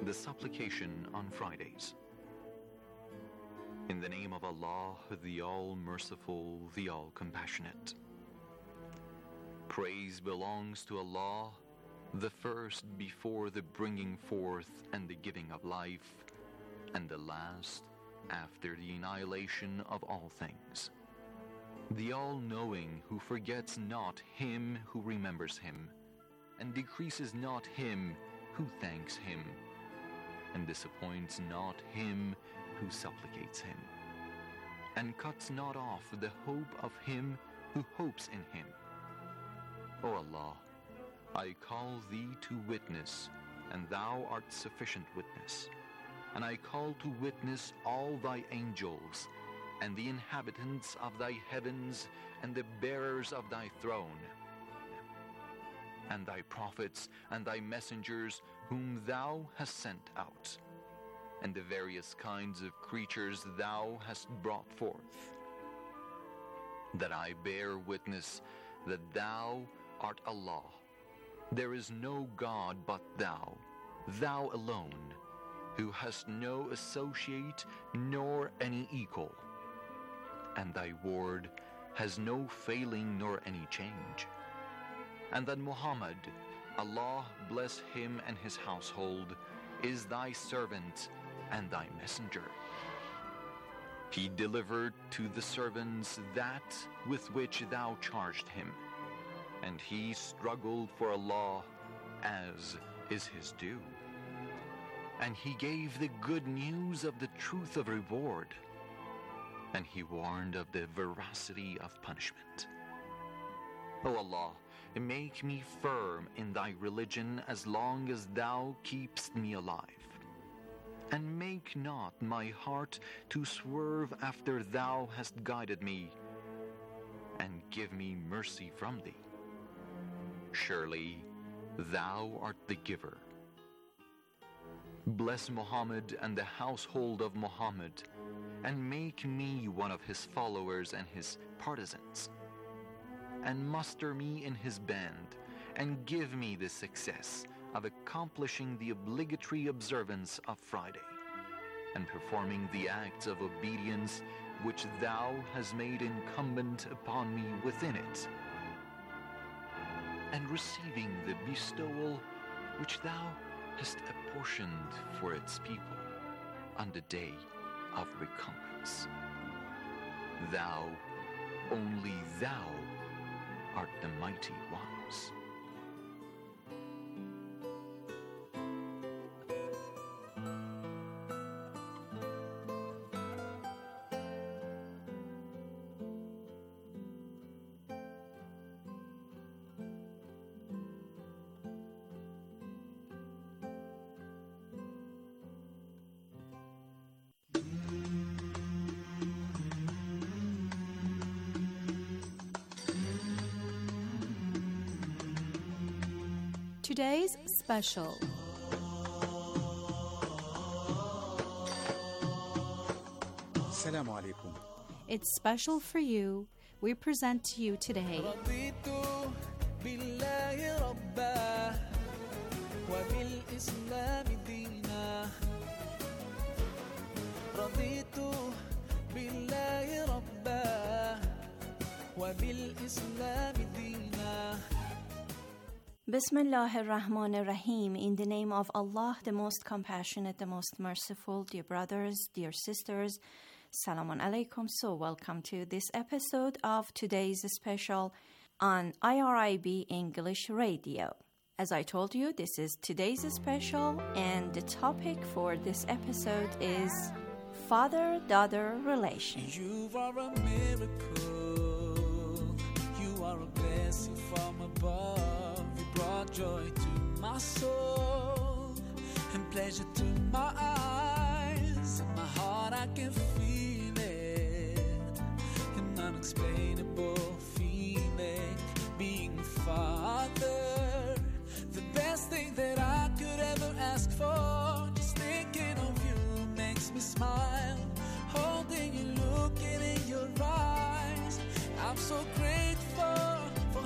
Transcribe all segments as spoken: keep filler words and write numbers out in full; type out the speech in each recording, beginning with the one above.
the supplication on Fridays. In the name of Allah, the All-Merciful, the All-Compassionate. Praise belongs to Allah, the first before the bringing forth and the giving of life, and the last after the annihilation of all things. The All-Knowing, who forgets not him who remembers him, and decreases not him who thanks him, and disappoints not him who supplicates him, and cuts not off the hope of him who hopes in him. O Allah, I call thee to witness, and thou art sufficient witness, and I call to witness all thy angels, and the inhabitants of thy heavens, and the bearers of thy throne, and thy prophets, and thy messengers, whom thou hast sent out, and the various kinds of creatures thou hast brought forth, that I bear witness that thou art Allah. There is no God but thou, thou alone, who hast no associate nor any equal, and thy word has no failing nor any change. And that Muhammad, Allah bless him and his household, is thy servant and thy messenger. He delivered to the servants that with which thou charged him, and he struggled for Allah as is his due. And he gave the good news of the truth of reward, and he warned of the veracity of punishment. O Allah, make me firm in thy religion as long as thou keepst me alive, and make not my heart to swerve after thou hast guided me, and give me mercy from thee. Surely thou art the giver. Bless Muhammad and the household of Muhammad, and make me one of his followers and his partisans, and muster me in his band, and give me the success of accomplishing the obligatory observance of Friday, and performing the acts of obedience which thou hast made incumbent upon me within it, and receiving the bestowal which thou hast apportioned for its people on the day of recompense. Thou, only thou, art the mighty ones. Today's special. Assalamu alaikum. It's special for you. We present to you today Bismillah ar-Rahman ar-Rahim. In the name of Allah, the most compassionate, the most merciful. Dear brothers, dear sisters, Salamun alaikum. So welcome to this episode of today's special on I R I B English Radio. As I told you, this is today's special, and the topic for this episode is father-daughter relation. You are a miracle. You are a blessing from above. You brought joy to my soul and pleasure to my eyes. In my heart I can feel it, an unexplainable feeling. Being a father, the best thing that I could ever ask for. Just thinking of you makes me smile. Holding you, looking in your eyes, I'm so grateful for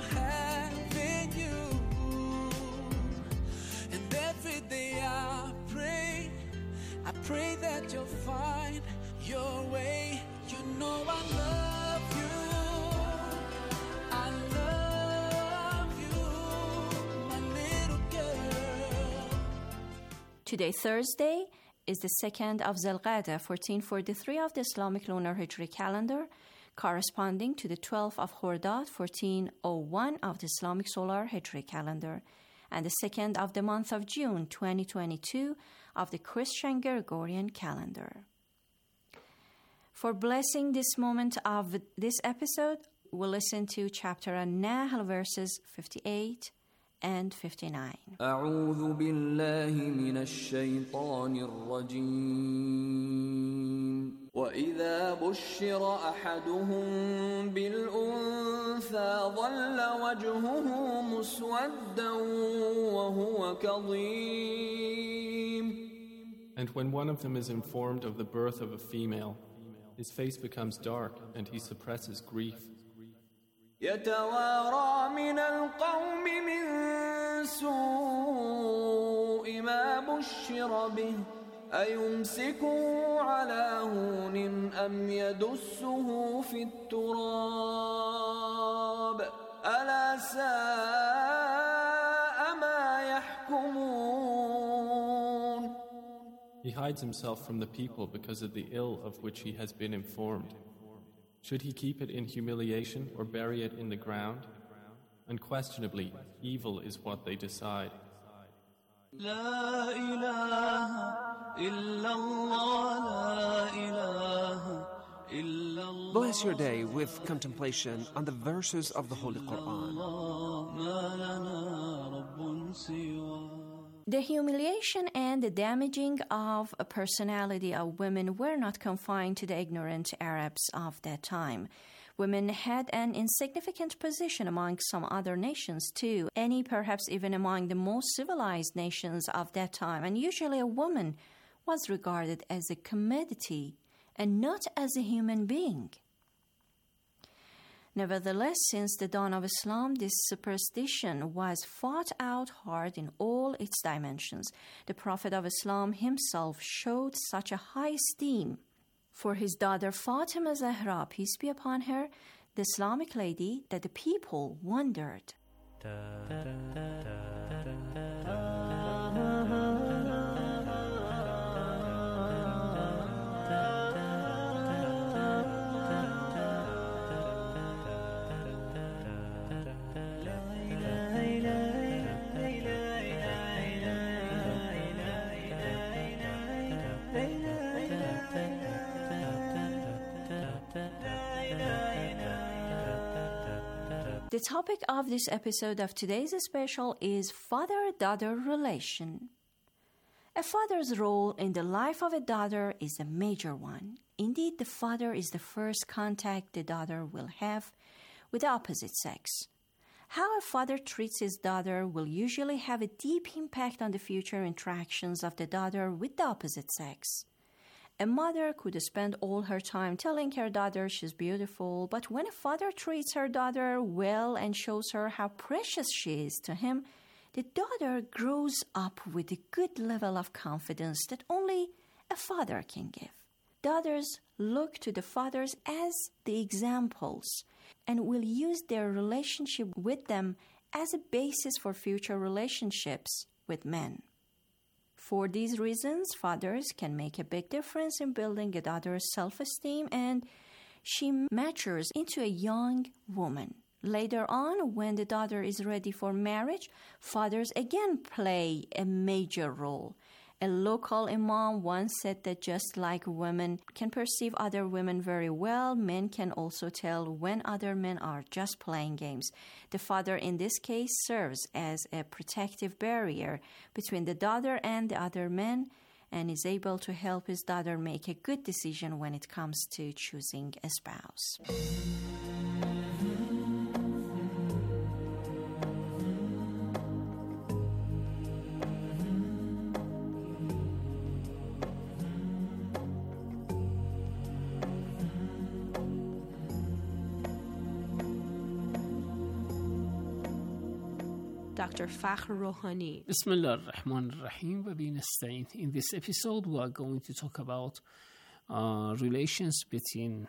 having you. And every day I pray that you'll find your way. You know I love you. I love you, my little girl. Today, Thursday, is the second of Zulqa'dah, fourteen forty-three of the Islamic lunar Hijri calendar, corresponding to the twelfth of Khordad, fourteen oh one of the Islamic solar Hijri calendar, and the second of the month of June, twenty twenty-two of the Christian Gregorian calendar. For blessing this moment of this episode, we'll listen to chapter An-Nahl, verses fifty-eight and fifty-nine. أعوذ بالله من الشيطان الرجيم وإذا بشر أحدهم بالأنثى ظل وجهه مسودا وهو كظيم. And when one of them is informed of the birth of a female, his face becomes dark and he suppresses grief. يتوارى من القوم من سوء ما بشر به أيمسكه على هون أم يدسه في التراب ألا ساء ما يحكمون. He hides himself from the people because of the ill of which he has been informed. Should he keep it in humiliation or bury it in the ground? Unquestionably, evil is what they decide. لا إله إلا الله لا إله إلا الله. Bless your day with contemplation on the verses of the Holy Quran. ما لنا رب سواه. The humiliation and the damaging of a personality of women were not confined to the ignorant Arabs of that time. Women had an insignificant position among some other nations too, any perhaps even among the most civilized nations of that time, and usually a woman was regarded as a commodity and not as a human being. Nevertheless, since the dawn of Islam, this superstition was fought out hard in all its dimensions. The Prophet of Islam himself showed such a high esteem for his daughter Fatima Zahra, peace be upon her, the Islamic lady, that the people wondered. The topic of this episode of today's special is father-daughter relation. A father's role in the life of a daughter is a major one. Indeed, the father is the first contact the daughter will have with the opposite sex. How a father treats his daughter will usually have a deep impact on the future interactions of the daughter with the opposite sex. A mother could spend all her time telling her daughter she's beautiful, but when a father treats her daughter well and shows her how precious she is to him, the daughter grows up with a good level of confidence that only a father can give. Daughters look to the fathers as the examples and will use their relationship with them as a basis for future relationships with men. For these reasons, fathers can make a big difference in building a daughter's self-esteem, and she matures into a young woman. Later on, when the daughter is ready for marriage, fathers again play a major role. A local imam once said that just like women can perceive other women very well, men can also tell when other men are just playing games. The father in this case serves as a protective barrier between the daughter and the other men and is able to help his daughter make a good decision when it comes to choosing a spouse. Doctor Fakhr Rohani. Bismillah ar-Rahman ar-Rahim wa bihi nasta'in. In this episode, we are going to talk about uh, relations between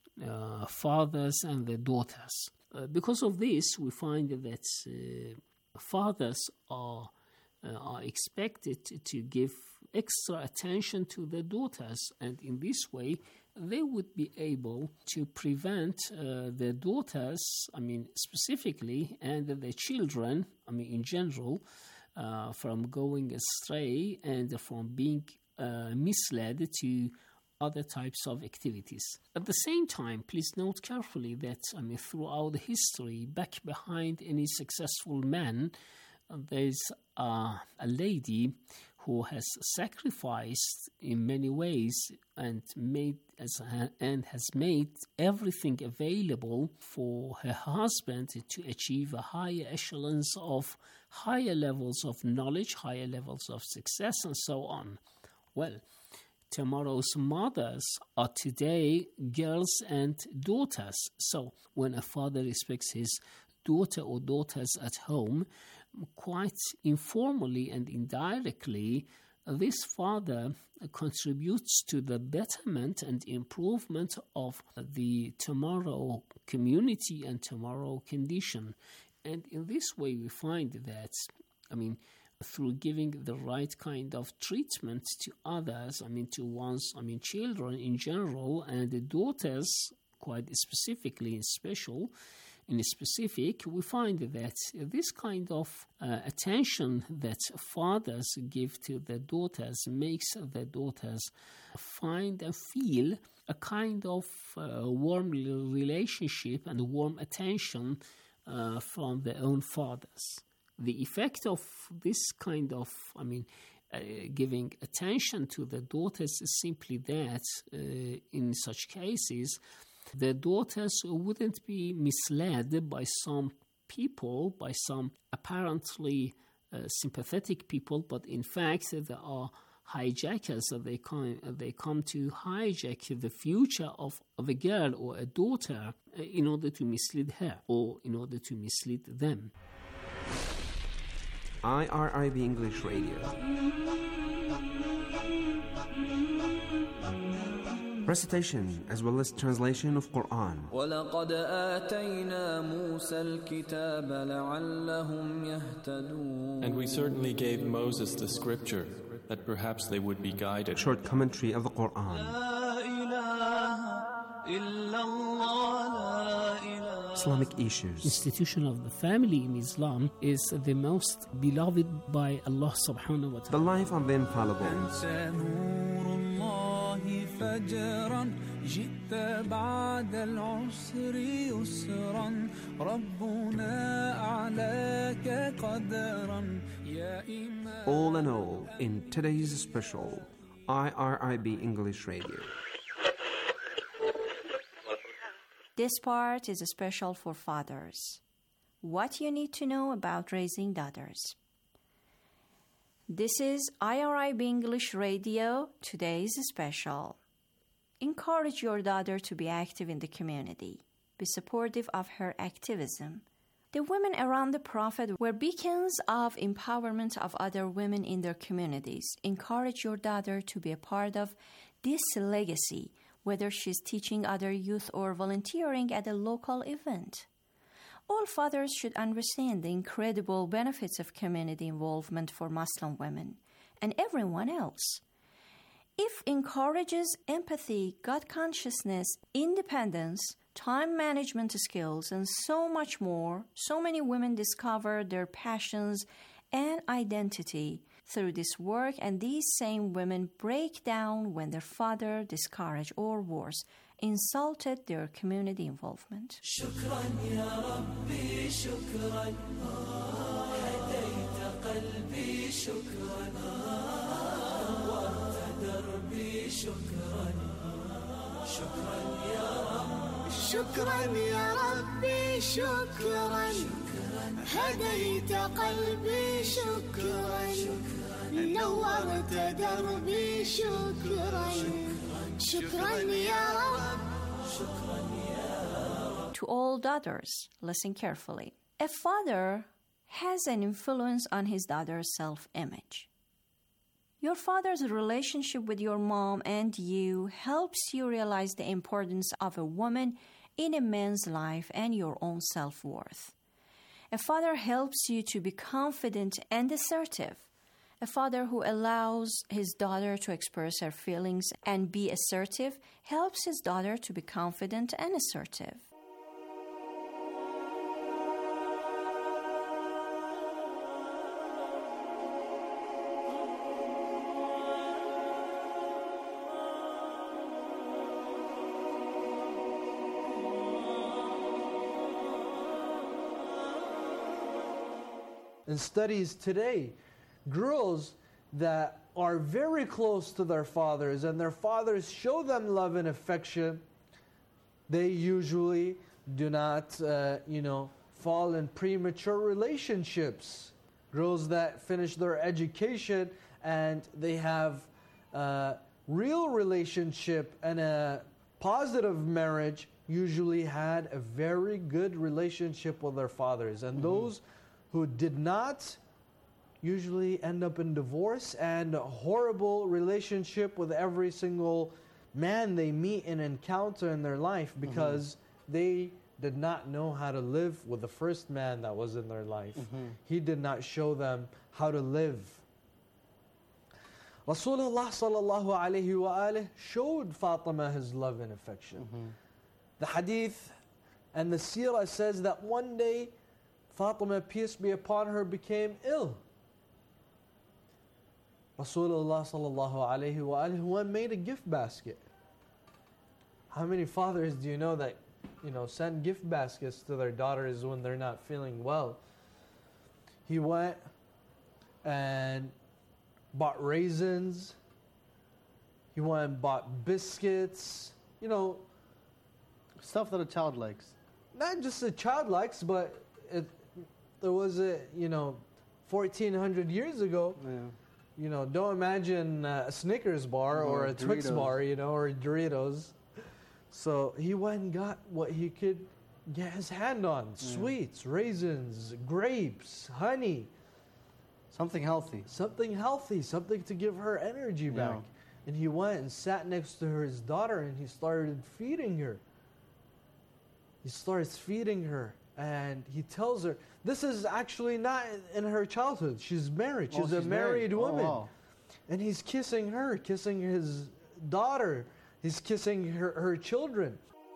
uh, fathers and their daughters. Uh, because of this, we find that uh, fathers are uh, are expected to give extra attention to their daughters, and in this way, they would be able to prevent uh, their daughters, I mean, specifically, and their children, I mean, in general, uh, from going astray and from being uh, misled to other types of activities. At the same time, please note carefully that, I mean, throughout history, back behind any successful man, uh, there's uh, a lady who has sacrificed in many ways and made as and has made everything available for her husband to achieve a higher echelons of higher levels of knowledge, higher levels of success, and so on. Well, tomorrow's mothers are today girls and daughters. So when a father respects his daughter or daughters at home, quite informally and indirectly, this father contributes to the betterment and improvement of the tomorrow community and tomorrow condition. And in this way, we find that, I mean, through giving the right kind of treatment to others, I mean, to one's, I mean, children in general, and the daughters quite specifically and special, in specific, we find that this kind of uh, attention that fathers give to their daughters makes their daughters find and feel a kind of uh, warm relationship and warm attention uh, from their own fathers. The effect of this kind of, I mean, uh, giving attention to the daughters is simply that, uh, in such cases, the daughters wouldn't be misled by some people, by some apparently uh, sympathetic people, but in fact they are hijackers. They come, they come to hijack the future of, of a girl or a daughter uh, in order to mislead her or in order to mislead them. I R I B English Radio. Recitation as well as translation of Quran. وَلَقَدْ آتَيْنَا مُوسَى الْكِتَابَ لَعَلَّهُمْ يَهْتَدُونَ. And we certainly gave Moses the scripture, that perhaps they would be guided. Short commentary of the Quran. لا إله إلا الله لا إله. Islamic issues. Institution of the family in Islam is the most beloved by Allah subhanahu wa ta'ala. The life of the infallible. فجرا جئت بعد العسر يسرا ربنا أعلاك قدرا يا إمام. All in all, in today's special I R I B English Radio. This part is special for fathers. What you need to know about raising daughters. This is I R I B English Radio, today's special. Encourage your daughter to be active in the community. Be supportive of her activism. The women around the Prophet were beacons of empowerment of other women in their communities. Encourage your daughter to be a part of this legacy, whether she's teaching other youth or volunteering at a local event. All fathers should understand the incredible benefits of community involvement for Muslim women and everyone else. If encourages empathy, God consciousness, independence, time management skills, and so much more, so many women discover their passions and identity through this work, and these same women break down when their father discouraged or worse, insulted their community involvement. شكرا يا ربي شكرا هديت قلبي شكرا نورت دربي شكرا شكرا يا رب شكرا يا ربي شكرا هديت قلبي شكرا نورت دربي شكرا شكرا يا رب. To all daughters, listen carefully. A father has an influence on his daughter's self-image. Your father's relationship with your mom and you helps you realize the importance of a woman in a man's life and your own self-worth. A father helps you to be confident and assertive. A father who allows his daughter to express her feelings and be assertive helps his daughter to be confident and assertive. In studies today, girls that are very close to their fathers and their fathers show them love and affection, they usually do not, uh, you know, fall in premature relationships. Girls that finish their education and they have a real relationship and a positive marriage usually had a very good relationship with their fathers. And mm-hmm. those who did not usually end up in divorce and a horrible relationship with every single man they meet and encounter in their life because mm-hmm. they did not know how to live with the first man that was in their life. Mm-hmm. He did not show them how to live. Rasulullah sallallahu alayhi wa alayhi showed Fatima his love and affection. Mm-hmm. The hadith and the seerah says that one day Fatima, peace be upon her, became ill. Rasulullah sallallahu alayhi wa alayhi made a gift basket. How many fathers do you know that, you know, send gift baskets to their daughters when they're not feeling well? He went and bought raisins. He went and bought biscuits. You know, stuff that a child likes. Not just a child likes, but it, there was a, you know, fourteen hundred years ago. Yeah. You know, don't imagine uh, a Snickers bar or, or a Doritos. Twix bar, you know, or Doritos. So he went and got what he could get his hand on. Yeah. Sweets, raisins, grapes, honey. Something healthy. Something healthy, something to give her energy back. Yeah. And he went and sat next to her, his daughter, and he started feeding her. He starts feeding her. And he tells her, this is actually not in her childhood. She's married. She's, oh, she's a married, married. woman. Oh, wow. And he's kissing her, kissing his daughter. He's kissing her, her children.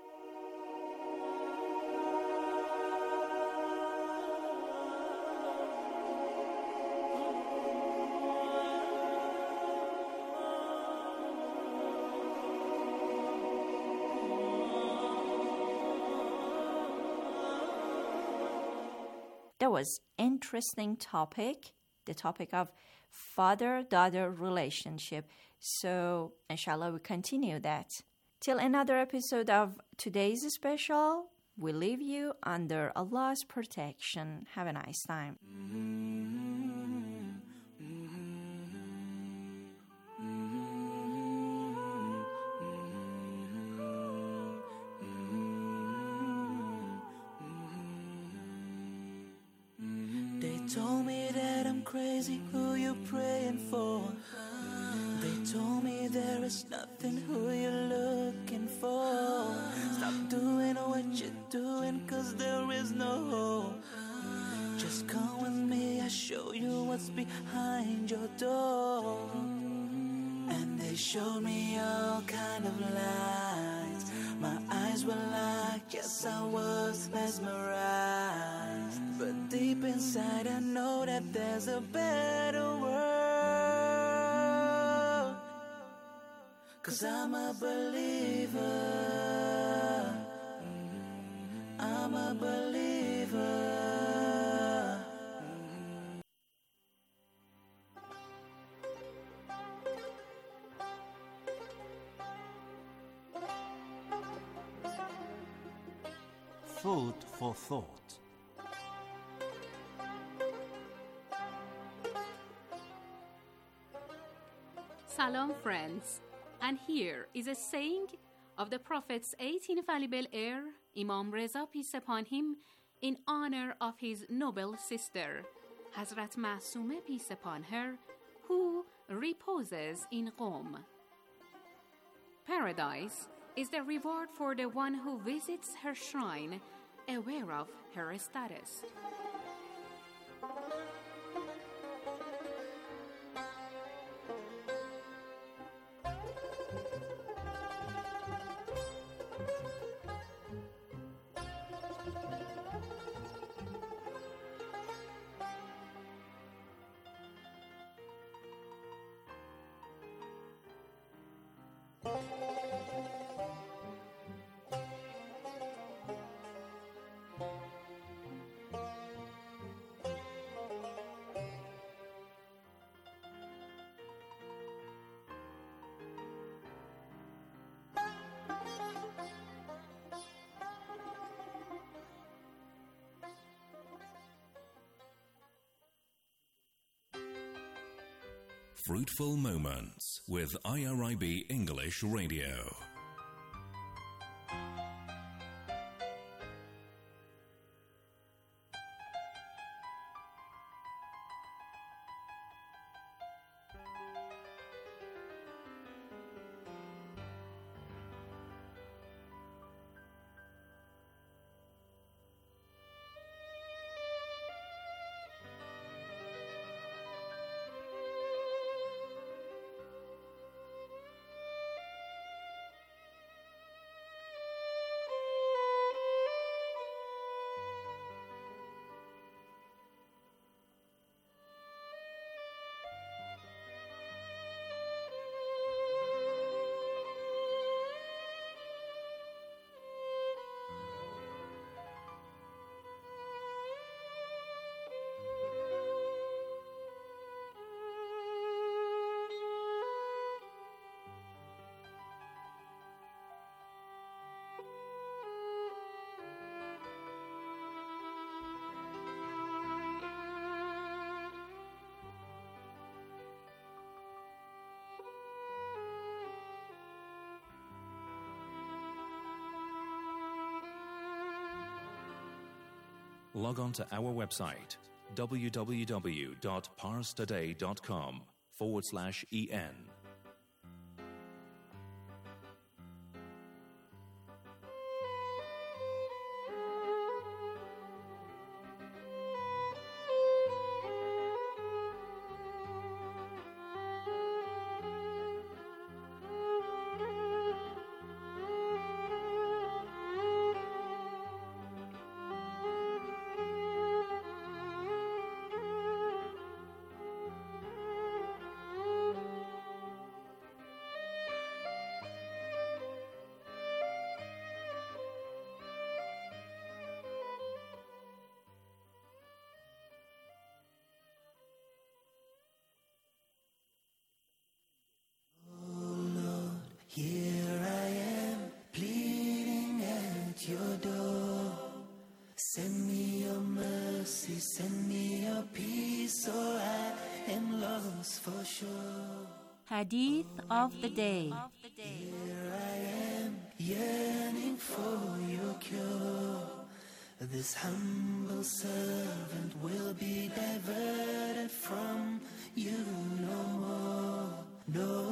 That was interesting topic, the topic of father-daughter relationship. So, inshallah, we continue that. Till another episode of today's special, we leave you under Allah's protection. Have a nice time. Told me that I'm crazy, who you praying for? They told me there is nothing, who you looking for? Stop doing what you're doing, cause there is no hope. Just come with me, I'll show you what's behind your door. And they showed me all kind of lies. My eyes were locked, yes I was mesmerized. But deep inside I know that there's a better world. Cause I'm a believer. I'm a believer. Food for thought. Salam friends, and here is a saying of the Prophet's eighth infallible heir, Imam Reza, peace upon him, in honor of his noble sister, Hazrat Ma'soomeh, peace upon her, who reposes in Qom. Paradise is the reward for the one who visits her shrine, aware of her status. Fruitful Moments with I R I B English Radio. Log on to our website, www.parstoday.com forward slash en. Here I am, pleading at your door. Send me your mercy, send me your peace, or I am lost for sure. Hadith of the day. Here I am, yearning for your cure. This humble servant will be diverted from you no more, no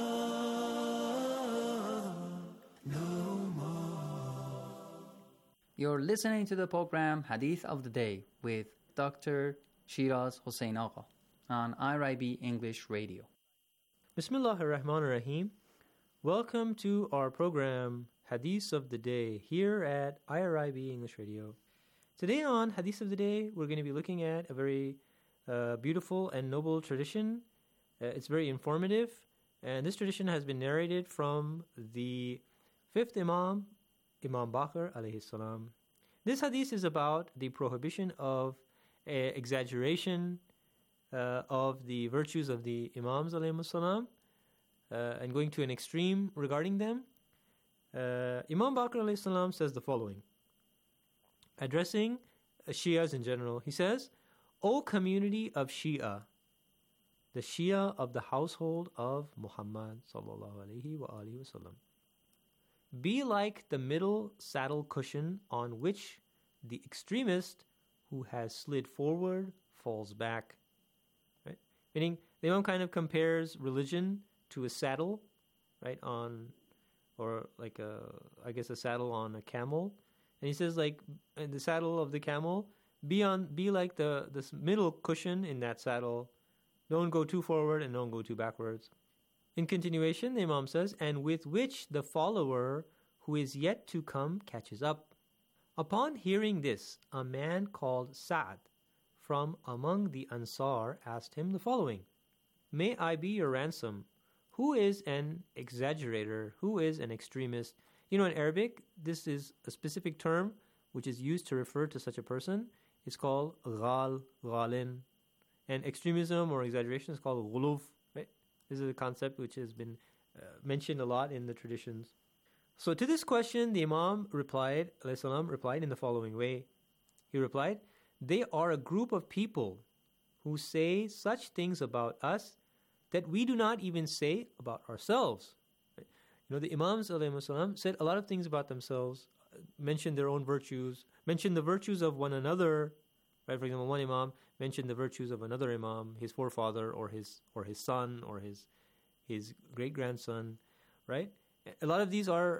more, no more. You're listening to the program Hadith of the Day with Doctor Shiraz Hossein Agha on I R I B English Radio. Bismillah ar-Rahman ar-Rahim. Welcome to our program Hadith of the Day here at I R I B English Radio. Today on Hadith of the Day, we're going to be looking at a very uh, beautiful and noble tradition. Uh, it's very informative, and this tradition has been narrated from the fifth Imam, Imam Baqir alayhi salam. This hadith is about the prohibition of uh, exaggeration uh, of the virtues of the Imams alayhi salam uh, and going to an extreme regarding them. Uh, Imam Baqir alayhi salam says the following, addressing uh, Shias in general. He says, O community of Shia, the Shia of the household of Muhammad sallallahu alaihi wa alihi wasallam, be like the middle saddle cushion on which the extremist who has slid forward falls back. Right? Meaning, the Imam kind of compares religion to a saddle, right, on, or like a, I guess a saddle on a camel. And he says, like, in the saddle of the camel, be on, be like the this middle cushion in that saddle. Don't go too forward and don't go too backwards. In continuation, the Imam says, and with which the follower who is yet to come catches up. Upon hearing this, a man called Sa'd from among the Ansar asked him the following: May I be your ransom? Who is an exaggerator? Who is an extremist? You know, in Arabic, this is a specific term which is used to refer to such a person. It's called ghal, ghalin. And extremism or exaggeration is called ghuluf. Right? This is a concept which has been uh, mentioned a lot in the traditions. So to this question, the Imam replied, alayhi salam, replied in the following way. He replied, they are a group of people who say such things about us that we do not even say about ourselves. Right? You know, the Imams alayhi salam said a lot of things about themselves, mentioned their own virtues, mentioned the virtues of one another. Right? For example, one Imam mentioned the virtues of another Imam, his forefather or his or his son or his his great grandson, right? A lot of these are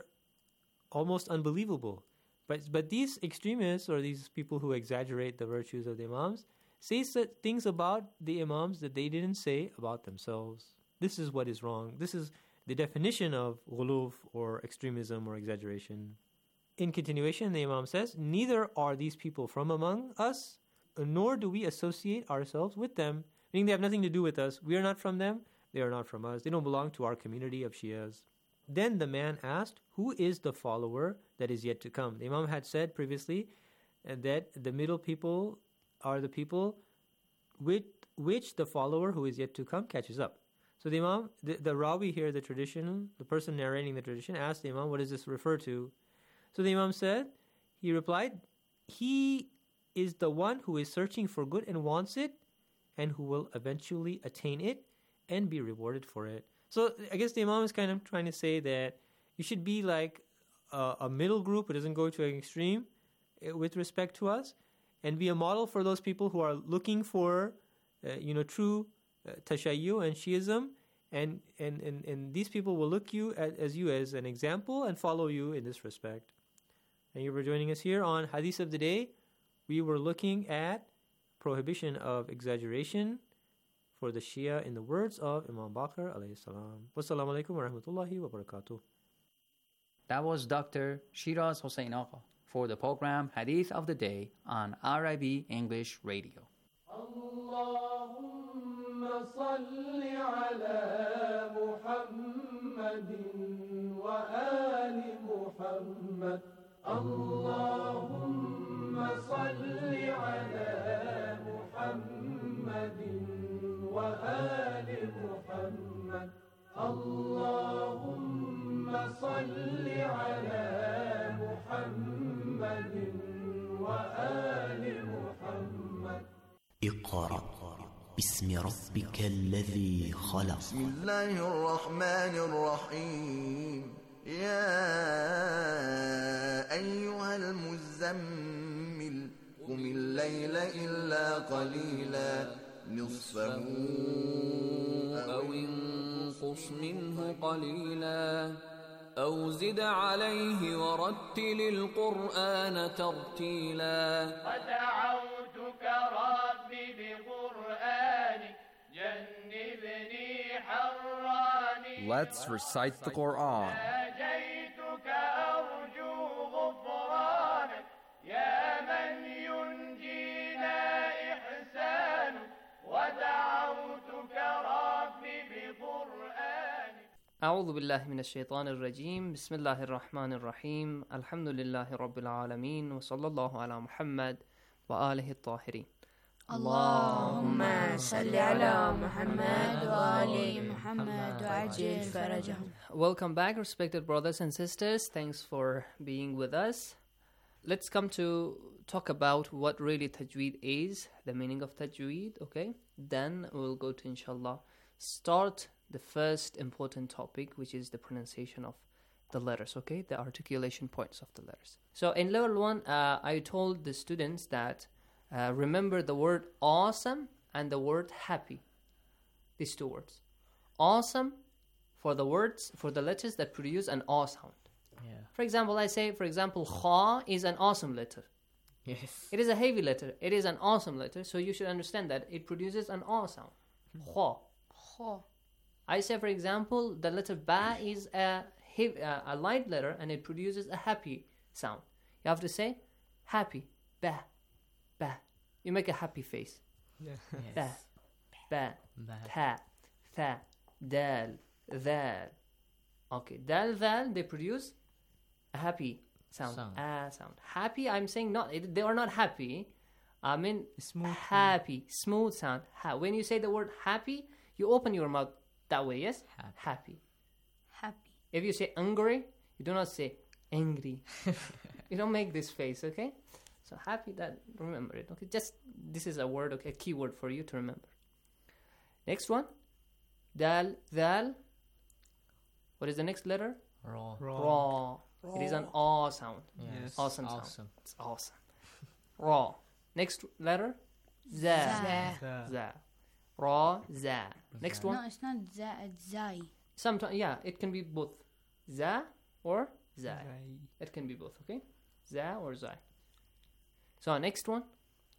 almost unbelievable. But but these extremists or these people who exaggerate the virtues of the Imams say such things about the Imams that they didn't say about themselves. This is what is wrong. This is the definition of ghuluf or extremism or exaggeration. In continuation, the Imam says, neither are these people from among us, nor do we associate ourselves with them. Meaning they have nothing to do with us. We are not from them. They are not from us. They don't belong to our community of Shias. Then the man asked, who is the follower that is yet to come? The Imam had said previously that the middle people are the people with which the follower who is yet to come catches up. So the Imam, the, the Rawi here, the tradition, the person narrating the tradition, asked the Imam, what does this refer to? So the Imam said, he replied, he is the one who is searching for good and wants it, and who will eventually attain it and be rewarded for it. So I guess the Imam is kind of trying to say that you should be like a, a middle group who doesn't go to an extreme with respect to us, and be a model for those people who are looking for, uh, you know, true uh, tashayyu and Shiism, and, and, and, and these people will look you at, as you as an example and follow you in this respect. Thank you for joining us here on Hadith of the Day. We were looking at prohibition of exaggeration for the Shia in the words of Imam Baqir alayhi salam. Wassalamu alaikum wa rahmatullahi wa barakatuh. That was Doctor Shiraz Hossein Agha for the program Hadith of the Day on R I B English Radio. Allahumma salli ala Muhammadin wa ali Muhammad. Allahumma salli ala Muhammadin wa ali Muhammad. Allahumma salli ala Muhammadin wa ali Muhammad. اقرأ باسم ربك الذي خلق. بسم الله الرحمن الرحيم. يا أيها المزمل قم الليل إلا قليلا نصفه أو انقص منه قليلا أو زد عليه ورتل القرآن ترتيلا ودعوتك ربي بقرآنك جنبني حراني. Let's recite the Quran. ناجيتك أرجو غفرانك يا من ينجينا إحسانك ودعوتك ربي بقرآنك. أعوذ بالله من الشيطان الرجيم. بسم الله الرحمن الرحيم. الحمد لله رب العالمين وصلى الله على محمد وآله الطاهرين. اللهم صل على محمد وآل محمد وعجل فرجهم. Welcome back, respected brothers and sisters. Thanks for being with us. Let's come to talk about what really tajweed is, the meaning of tajweed, okay? Then we'll go to, inshallah, start the first important topic, which is the pronunciation of the letters, okay? The articulation points of the letters. So in level one, uh, I told the students that uh, remember the word awesome and the word happy. These two words. Awesome for the words, for the letters that produce an aw sound. Yeah. For example, I say, for example, kha is an awesome letter. Yes. It is a heavy letter. It is an awesome letter. So you should understand that it produces an aw sound. Kha. Kha. I say, for example, the letter ba is a heavy, uh, a light letter, and it produces a happy sound. You have to say happy, ba, ba. You make a happy face. Yeah. Ba, ba, Ba. ta, tha, dal, dhal. Okay, dal, dhal, they produce a happy sound. Sound. A sound. Happy, I'm saying not, it, they are not happy. I mean, Smooth. happy, smooth sound. Ha. When you say the word happy, you open your mouth that way, yes? Happy. Happy. Happy. If you say angry, you do not say angry. You don't make this face, okay? So happy, that, remember it, okay? Just, this is a word, okay? A key word for you to remember. Next one. Dal, dal. What is the next letter? Raw. Raw. It is an aw sound. Yes. Awesome sound. Awesome. It's awesome. Raw. Next letter? Za. Za. Za. za. Raw, za. Next one? No, it's not za, it's zai. Sometimes, yeah, it can be both. Za or zai. It can be both, okay? Za or zai. So, next one.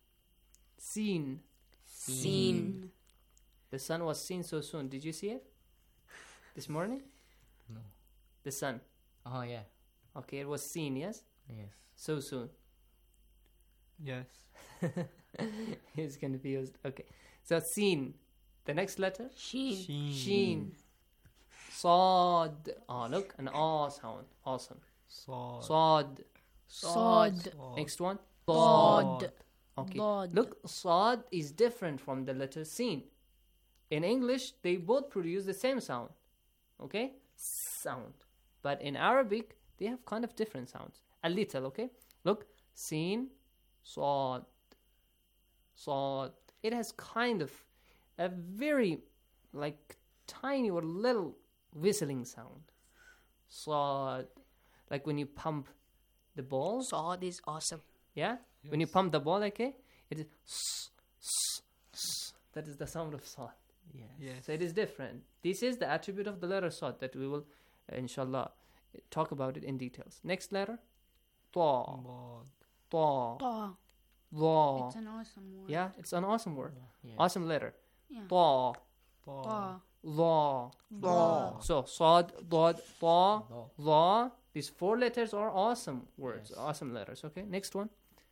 Seen. Seen. The sun was seen so soon. Did you see it? This morning? No. The sun. Oh, yeah. Okay, it was seen, yes? Yes. So soon. Yes. He's confused. Okay. So, seen. The next letter? Sheen. Sheen. Sheen. Sod. Oh, look, an aw sound. Awesome. Sod. Sod. Sod. Next one? Bod. Okay. Bod. Look, sod is different from the letter seen. In English, they both produce the same sound. Okay? Sound. But in Arabic, they have kind of different sounds. A little, okay? Look, seen, sod, sod. It has kind of a very, like, tiny or little whistling sound. Sod. Like when you pump the ball. Sod is awesome. Yeah? Yes. When you pump the ball, okay? It is s, s, s. That is the sound of sod. Yes. Yes. So it is different. This is the attribute of the letter sod that we will, uh, inshallah, talk about it in details. Next letter. Ta. Ta. Ta. La. It's an awesome word. Yeah, it's an awesome word. Yeah. Awesome letter. Yeah. Ta. Ta. La. La. So, sod, dod, ta, la. These four letters are awesome words, Yes. awesome letters. Okay, next one.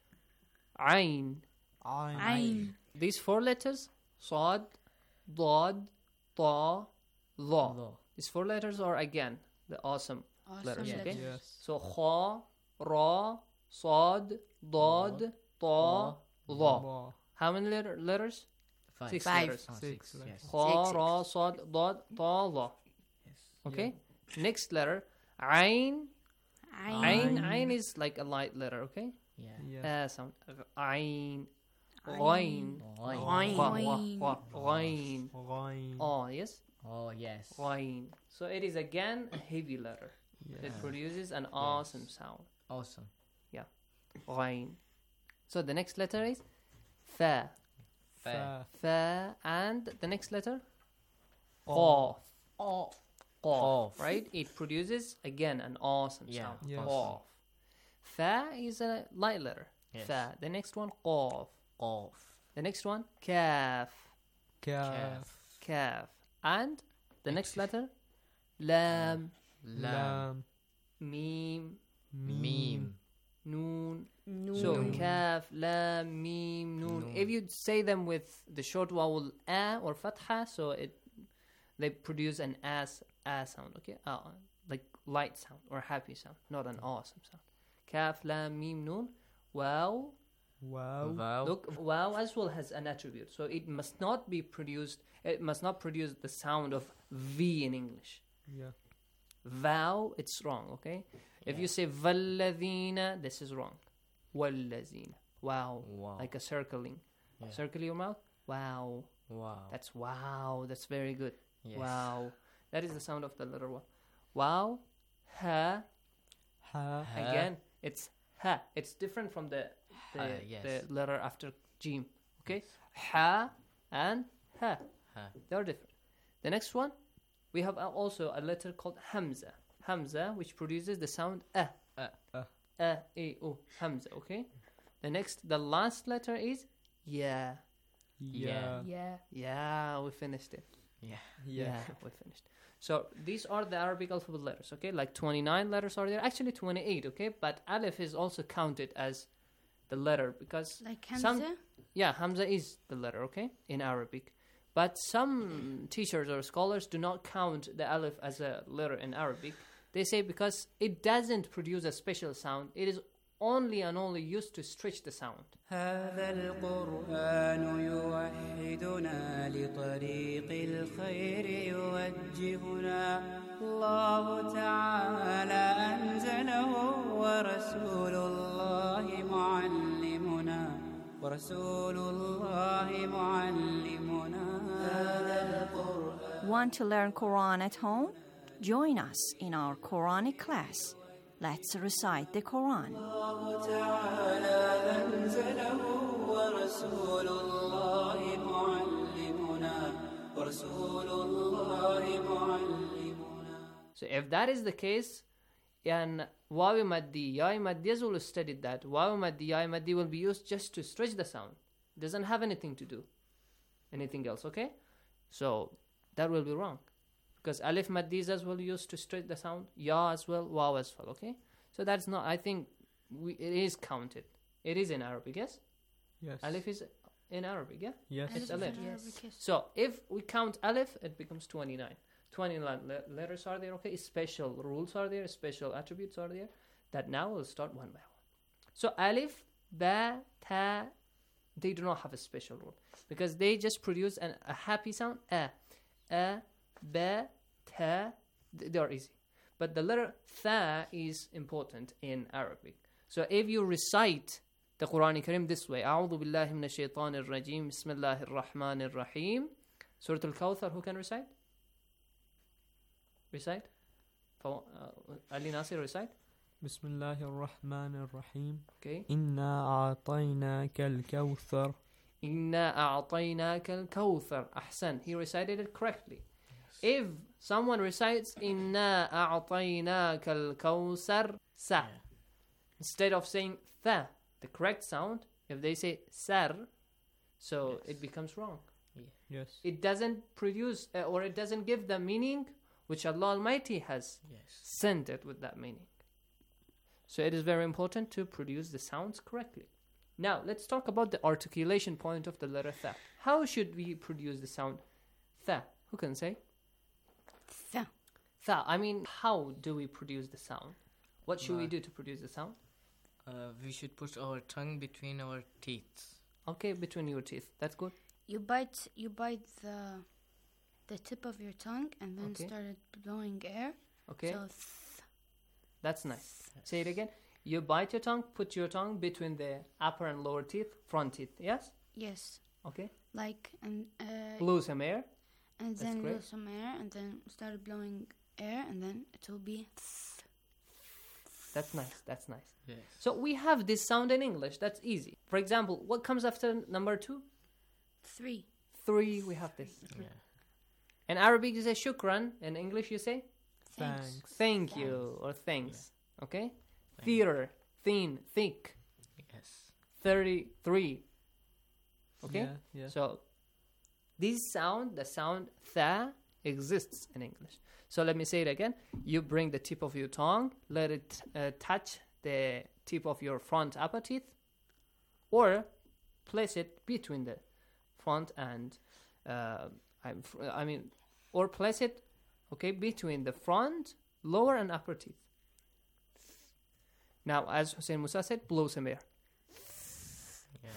Ain. Ain. These four letters, sod, dod, ta, la. La. These four letters are again the awesome, Awesome letters. Yes. Okay. Yes. So kha, ra, sod, dod, ta, la. Ba. How many letter- letters? Five. Six Five. letters. Oh, Six. six. Yes. Kha, Six, ra, sod, dod, ta, la. Yes. Okay. Next letter, ain. Ain. Ain. Ain is like a light letter. Okay. Yeah. Yes. Uh, sound. Ain. Ain. Ghain. Ghain. Ghain. Wah, wah, wah. Ghain. Ghain. Oh, yes. Oh, yes. Ghain. So it is again a heavy letter. Yeah. It produces an awesome sound. Awesome. Ghain. So the next letter is fa. Fa. Fa. And the next letter? Qaf. Qaf. Qaf. Qaf. Right? It produces again an awesome Yeah. sound. Yes. Qaf. Fa is a light letter. Yes. Fa. The next one, qaf. Qaf. The next one, kaf. Kaf. Kaf. And the next letter, lam, Lam. mim, Meme. noon. Noon. So kaf, lam, mim, noon. Noon. If you say them with the short vowel a or fatha, so it they produce an as a sound. Okay, uh, like light sound or happy sound, not an awesome sound. Kaf, lam, mim, noon. Wow. Wow. Wow. Look, wow as well has an attribute, so it must not be produced. It must not produce the sound of V in English. Yeah. Vow, it's wrong. Okay, if you say valladina, this is wrong. Wallazina. Wow. Wow. Like a circling. Yeah. Circle your mouth. Wow. Wow. That's wow. That's very good. Yes. Wow. That is the sound of the letter wow. Wow. ha. Ha. Again, it's ha. It's different from the the, Ha, yes. the letter after jim. Okay, ha and ha. Ha. They are different. The next one, we have uh, also a letter called hamza. Hamza, which produces the sound a. Uh, uh. A, E, O. Hamza. Okay. The next, the last letter is ya. Yeah. Yeah. Yeah. We finished it. Yeah. Yeah. We finished. So these are the Arabic alphabet letters. Okay, like twenty-nine letters are there. Actually, twenty-eight. Okay, but alif is also counted as the letter because Like some- Hamza? yeah, Hamza is the letter. Okay, in Arabic. But some teachers or scholars do not count the alif as a letter in Arabic. They say because it doesn't produce a special sound. It is only and only used to stretch the sound. هذا القرآن يوحدنا لطريق الخير يوجهنا الله تعالى أنزله ورسول الله معلمنا ورسول الله معلمنا هذا القرآن. Want to learn Quran at home? Join us in our Quranic class. Let's recite the Quran. الله تعالى أنزله ورسول الله معلمنا ورسول الله معلمنا. So if that is the case, and wawi maddi, yai maddi will study that. Wawi maddi, yai maddi will be used just to stretch the sound. Doesn't have anything to do anything else, okay? So that will be wrong. Because alif maddi is as well used to stretch the sound, ya as well, waw as well, okay? So that's not, I think we, it is counted. It is in Arabic, yes? Yes. Alif is in Arabic, yeah? Yes. It's Alif a is letter. in Arabic, yes. So if we count alif, it becomes twenty-nine. twenty-nine le- letters are there, okay? Special rules are there, special attributes are there. That now we'll start one by one. So alif, ba, ta, they do not have a special rule. Because they just produce an, a happy sound, a, a, ba, ta, th- they are easy. But the letter tha is important in Arabic. So if you recite the Quran Kareem this way, أعوذ بالله من الشيطان الرجيم بسم الله الرحمن الرحيم. Surah Al-Kawthar, who can recite? Recite? For, uh, Ali Nasir, recite? بسم الله الرحمن الرحيم. Okay. إنا أعطيناك الكوثر. إنا أعطيناك الكوثر. أحسن. He recited it correctly. If someone recites إنا أعطيناك الكوثر sa, instead of saying tha, the correct sound, if they say sar, so Yes. it becomes wrong. Yes. It doesn't produce uh, or it doesn't give the meaning which Allah Almighty has Yes. sent it with that meaning. So it is very important to produce the sounds correctly. Now let's talk about the articulation point of the letter tha. How should we produce the sound tha? Who can say? Tha. Tha. I mean, how do we produce the sound? What should we Right. do to produce the sound? Uh, we should put our tongue between our teeth. Okay, between your teeth. That's good. You bite you bite the the tip of your tongue and then Okay. started blowing air. Okay. So th- That's nice. Say it again. You bite your tongue, put your tongue between the upper and lower teeth, front teeth. Yes? yes. Okay. Like and uh Blow some air. and That's then blow great. some air and then started blowing air and then it will be th- That's nice. That's nice. Yes. So we have this sound in English. That's easy. For example, what comes after number two? three. Three. We have this. Yeah. In Arabic, you say shukran. In English, you say Thanks. thank you or thanks. Okay. Theater, thin, thick. Yes. Thirty-three. Okay. Yeah, yeah. So this sound, the sound tha, exists in English. So let me say it again. You bring the tip of your tongue, let it uh, touch the tip of your front upper teeth, or place it between the front and, uh, I, I mean, or place it, okay, between the front, lower, and upper teeth. Now, as Hussein Musa said, blow some air. Yeah.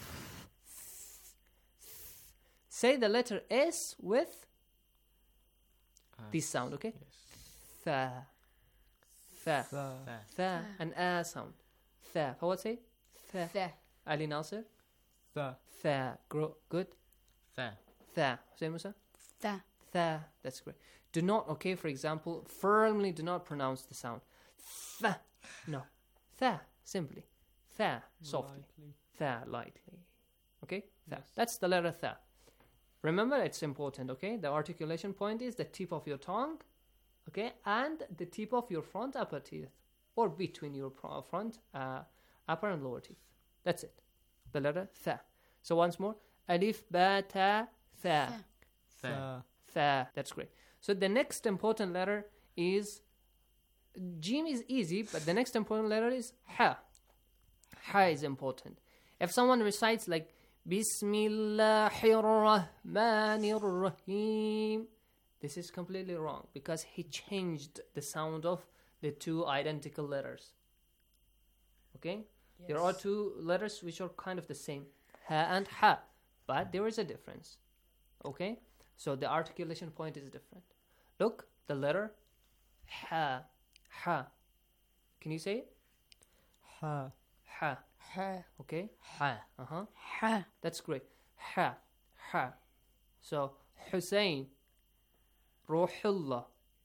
Say the letter S with Uh, this sound, okay? Yes. Tha. Tha. Tha. Tha. Tha. An A sound. Tha. How would say? Tha. Tha. Ali Nasir? Tha. Tha. Gro- good. Tha. Tha. Hussein Musa? Tha. Tha. That's great. Do not, okay, for example, firmly do not pronounce the sound. th. No. Tha, simply. Tha, softly. Lightly. Tha, lightly. Okay? Tha. Yes. That's the letter tha. Remember, it's important, okay? The articulation point is the tip of your tongue, okay? And the tip of your front upper teeth, or between your front uh, upper and lower teeth. That's it. The letter tha. So once more. Alif, ba, ta, tha. Tha. Tha. That's great. So the next important letter is, Jim is easy, but the next important letter is ha. Ha is important. If someone recites like Bismillahirrahmanirrahim, this is completely wrong because he changed the sound of the two identical letters. Okay? Yes. There are two letters which are kind of the same, ha and ha, but there is a difference. Okay? So the articulation point is different. Look, the letter ha. Ha. Can you say it? Ha. Ha. Ha. Okay? Ha. Uh-huh. Ha. That's great. Ha. Ha. So, Hussein. Ruhullah.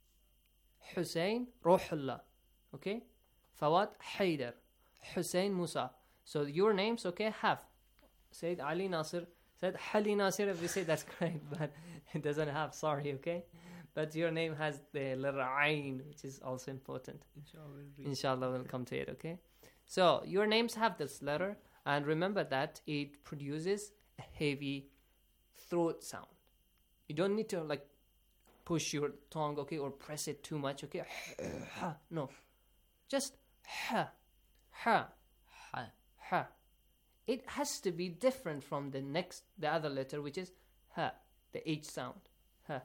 Hussein. Ruhullah. Okay? Fawad Haidar. Hussein Musa. So, your names, okay, have. Said Ali Nasir. Said Hali Nasir. If you say that's great, but it doesn't have. Sorry, okay? But your name has the letter Ain, which is also important. Inshallah, Inshallah, we'll come to it, okay? So, your names have this letter, and remember that it produces a heavy throat sound. You don't need to, like, push your tongue, okay, or press it too much, okay? Ha, no. Just ha, ha, ha, ha. It has to be different from the next, the other letter, which is ha, the H sound. Ha.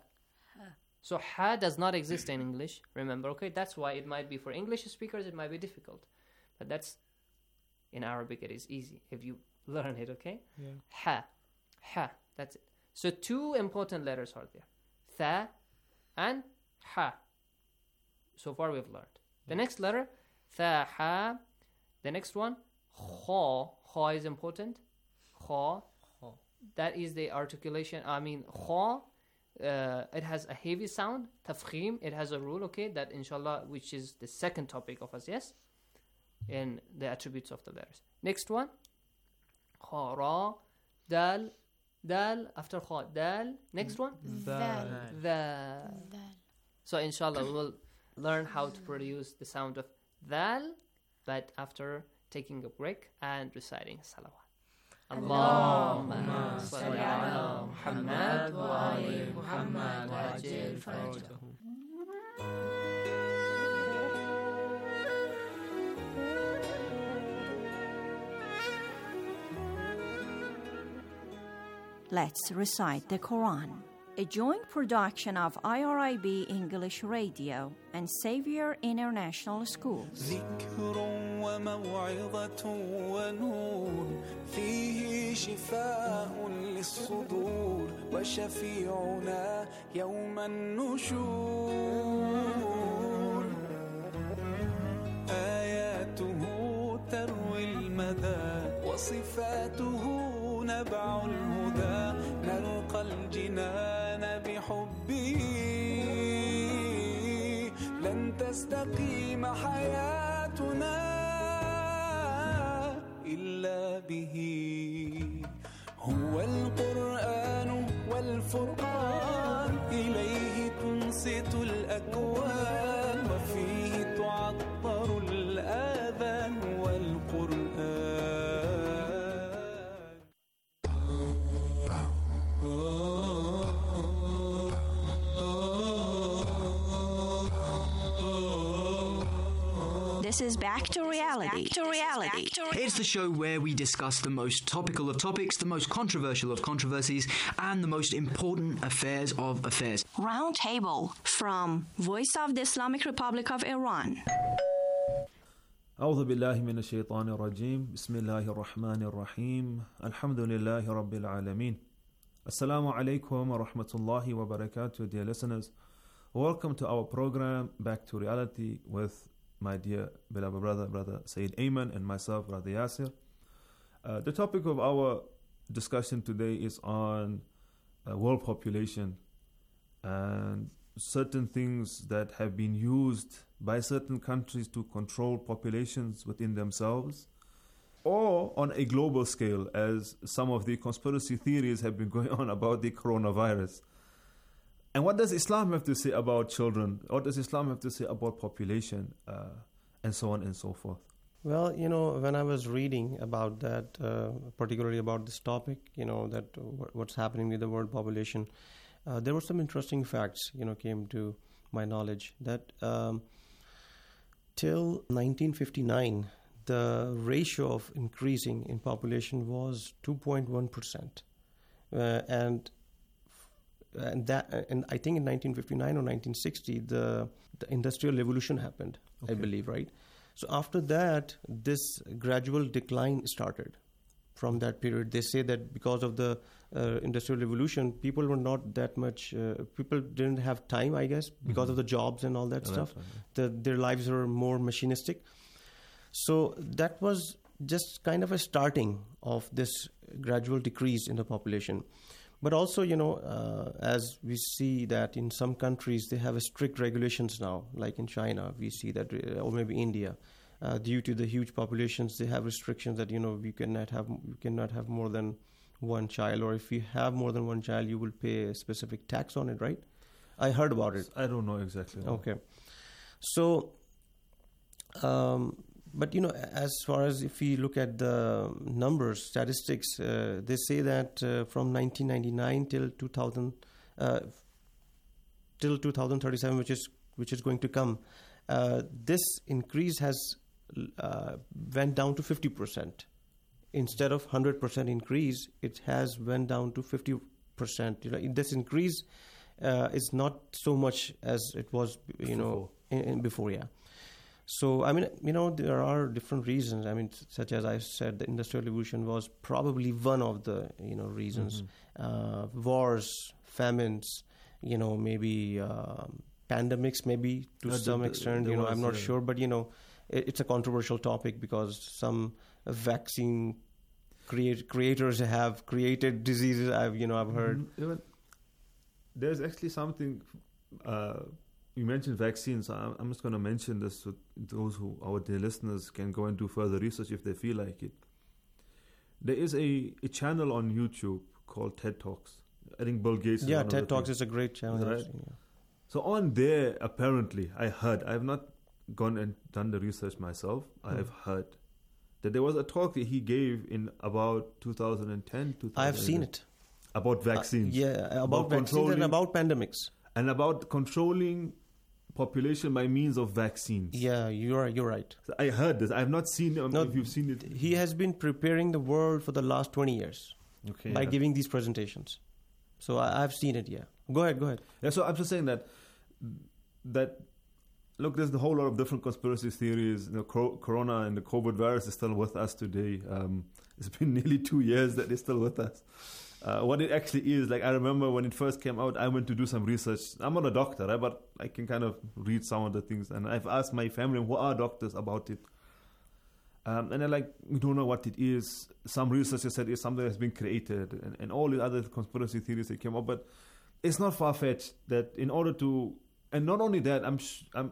So ha does not exist in English, remember, okay? That's why it might be for English speakers, it might be difficult. But that's, in Arabic, it is easy if you learn it, okay? Yeah. Ha, ha, that's it. So two important letters are there. Tha and ha. So far we've learned. The next letter, tha, ha. The next one, kha. Kha is important. Kha. That is the articulation. I mean, kha. Uh, it has a heavy sound. Tafkhim, it has a rule, okay, that inshallah, which is the second topic of us, yes, in the attributes of the letters. Next one, kha, ra, dal, dal, after kha, dal. Next one, Dal. dal. So inshallah, we will learn how to produce the sound of dal, but after taking a break and reciting salawat. Allahumma salli ala Muhammad wa ali Muhammad wa ajil farajahum. Let's recite the Quran. A joint production of I R I B English Radio and Xavier International Schools. ذكر وموعظة ونور فيه شفاء للصدور وشفيعنا يوم النشور آياته تروي المدى وصفاته نبع الهدى نلقى الجنان بحبه لن تستقيم حياتنا إلا به هو القرآن والفرقان إليه تنصت الأكوان وفيه تعطر الآذان والقرآن. This is Back to Reality. Back to reality. It's the show where we discuss the most topical of topics, the most controversial of controversies, and the most important affairs of affairs. Roundtable from Voice of the Islamic Republic of Iran. أعوذ بالله من الشيطان الرجيم بسم الله الرحمن الرحيم الحمد لله رب العالمين Assalamu alaikum wa rahmatullahi wa barakatuh, dear listeners. Welcome to our program Back to Reality with my dear beloved brother, brother Sayyid Ayman, and myself, brother Yasir. Uh, the topic of our discussion today is on uh, world population and certain things that have been used by certain countries to control populations within themselves, or on a global scale, as some of the conspiracy theories have been going on about the coronavirus. And what does Islam have to say about children? What does Islam have to say about population, uh, and so on and so forth? Well, you know, when I was reading about that, uh, particularly about this topic, you know, that w- what's happening with the world population, uh, there were some interesting facts, you know, came to my knowledge that um, till nineteen fifty-nine, the ratio of increasing in population was two point one percent. Uh, and and that and I think in nineteen fifty-nine or nineteen sixty, the, the Industrial Revolution happened, okay. I believe, right? So after that, this gradual decline started. From that period, they say that because of the uh, Industrial Revolution, people were not that much, uh, people didn't have time, I guess, because mm-hmm. of the jobs and all that oh, stuff. Right. The, their lives were more machinistic. So that was just kind of a starting of this gradual decrease in the population. But also, you know, uh, as we see that in some countries, they have a strict regulations now, like in China, we see that, uh, or maybe India. Uh, due to the huge populations, they have restrictions that, you know, we cannot have we cannot have more than one child, or if you have more than one child, you will pay a specific tax on it, right? I heard about it. I don't know exactly. No. Okay. So, um, but, you know, as far as if we look at the numbers, statistics, uh, they say that uh, from nineteen ninety-nine till two thousand, uh, till two thousand thirty-seven, which is which is going to come, uh, this increase has uh, went down to fifty percent. Instead of one hundred percent increase, it has went down to fifty percent. You know, this increase uh, is not so much as it was, you know, in, in before, yeah. So, I mean, you know, there are different reasons. I mean, such as I said, the Industrial Revolution was probably one of the, you know, reasons. Mm-hmm. Uh, wars, famines, you know, maybe uh, pandemics, maybe to uh, some the, extent. You know, was, I'm not uh, sure. But, you know, it, it's a controversial topic because some vaccine create, creators have created diseases. I've, you know, I've heard. Mm-hmm. There's actually something... Uh, You mentioned vaccines. I'm just going to mention this to those who, our dear listeners, can go and do further research if they feel like it. There is a, a channel on YouTube called TED Talks. I think Bill Gates. Yeah, TED Talks is a great channel. Right? Yeah. So on there, apparently, I heard. I have not gone and done the research myself. I have hmm. heard that there was a talk that he gave in about two thousand ten. I have seen it. About vaccines. Uh, yeah, about, about vaccines and about pandemics. And about controlling population by means of vaccines. Yeah, you're you're right. So I heard this. I have not seen it. No, if you've seen it. He has been preparing the world for the last twenty years okay, by yeah. giving these presentations. So I, I've seen it, yeah. Go ahead, go ahead. Yeah, so I'm just saying that, that look, there's a whole lot of different conspiracy theories. You know, Corona and the COVID virus is still with us today. Um, it's been nearly two years that they're still with us. Uh, what it actually is, like I remember when it first came out, I went to do some research. I'm not a doctor, right, but I can kind of read some of the things. And I've asked my family who are doctors about it. Um, and they're like, we don't know what it is. Some researchers said it's something that's been created and, and all the other conspiracy theories that came up. But it's not far-fetched that in order to... And not only that, I'm, sh- I'm,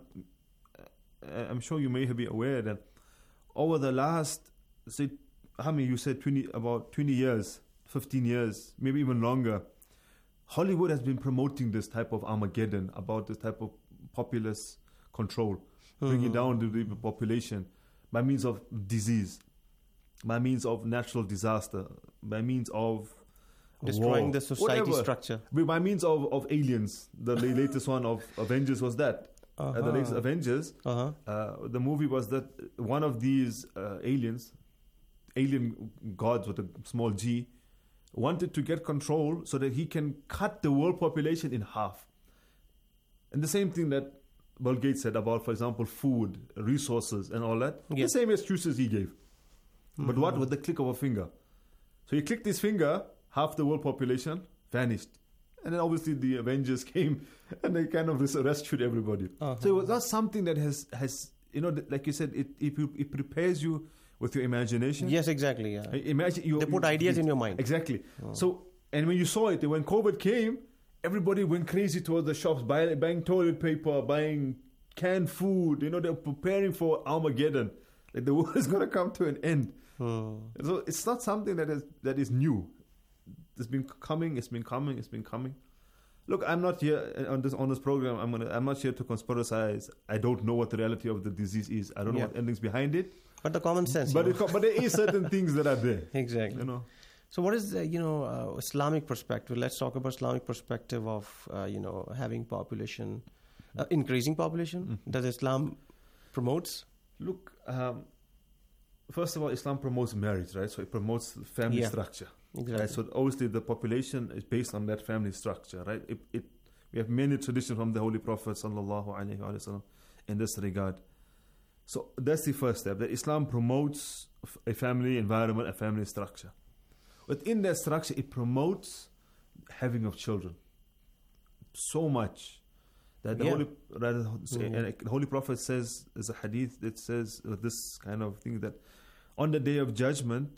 I'm sure you may be aware that over the last, say, how many you said, twenty about twenty years... fifteen years, maybe even longer, Hollywood has been promoting this type of Armageddon, about this type of populace control, mm-hmm. bringing down the, the population by means of disease, by means of natural disaster, by means of destroying war, the society whatever. structure. By means of, of aliens. The latest one of Avengers was that. Uh-huh. Uh, the latest Avengers, uh-huh. uh, the movie was that one of these uh, aliens, alien gods with a small g, wanted to get control so that he can cut the world population in half. And the same thing that Bill Gates said about, for example, food, resources and all that. Yeah. The same excuses he gave. Mm-hmm. But what? With the click of a finger. So he clicked his finger, half the world population vanished. And then obviously the Avengers came and they kind of rescued everybody. Uh-huh. So it was not something that has, has you know, like you said, it, it, it prepares you with your imagination. Yes, exactly. Yeah. Imagine you, they put you, ideas you, in your mind. Exactly. Oh. So, and when you saw it, when COVID came, everybody went crazy towards the shops, buy, buying toilet paper, buying canned food. You know, they're preparing for Armageddon. Like the world is going to come to an end. Hmm. So it's not something that is that is new. It's been coming. It's been coming. It's been coming. Look, I'm not here on this on this program. I'm gonna. I'm not here to conspiracize. I don't know what the reality of the disease is. I don't know Yeah. what endings behind it. But the common sense. But you it, know. but there is certain things that are there. Exactly. You know. So what is the, you know uh, Islamic perspective? Let's talk about Islamic perspective of uh, you know having population, uh, increasing population. Mm-hmm. Does Islam promotes? Look, um, first of all, Islam promotes marriage, right? So it promotes family Yeah. structure. Exactly. Right? So obviously the population is based on that family structure, right? It, it we have many traditions from the Holy Prophet sallallahu alaihi wasallam in this regard. So that's the first step. That Islam promotes a family environment, a family structure. Within that structure, it promotes having of children so much that the Yeah. Holy rather, Mhm. and the Holy Prophet says, there's a hadith that says uh, this kind of thing, that on the day of judgment,